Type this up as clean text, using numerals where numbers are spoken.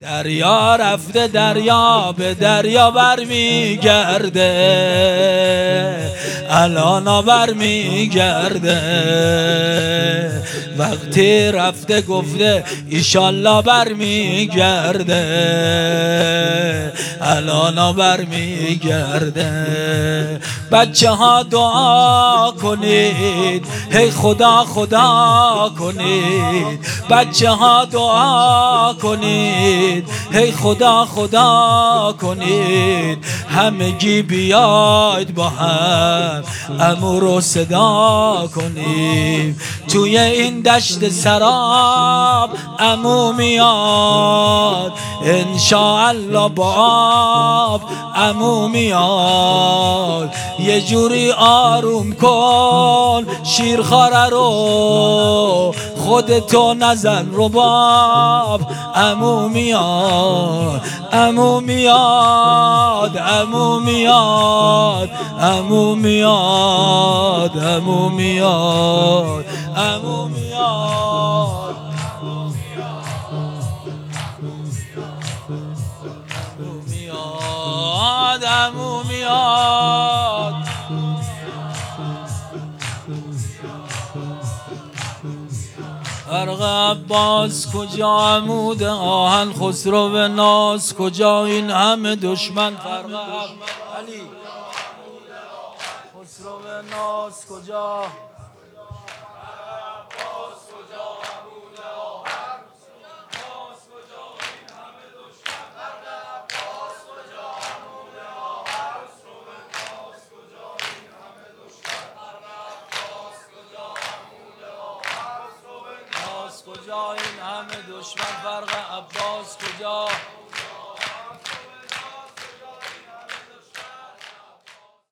دریا رفته دریا به دریا برمیگرده، الان برمیگرده. وقتی رفته گفته ایشالله برمیگرده، الان برمیگرده. بچه ها دعا کنید، هی خدا خدا کنید. بچه ها دعا کنید، هی خدا خدا کنید. همگی بیاید با هم عمو رو صدا کنیم. توی این دشت سراب عمو میاد، انشاءالله با آب عمو میاد. یه جوری آروم کن شیرخواره رو، خودتو نزن رباب. عمو میاد، عمو میاد، عمو میاد، عمو میاد، عمو میاد، عمو میاد، عمو میاد. فرق عباس کجا، عمود آهن خسرو و ناز کجا، این همه دشمن. فرق علی خسرو و ناز کجا، کجا این همه دشمن. فرق عباس کجا.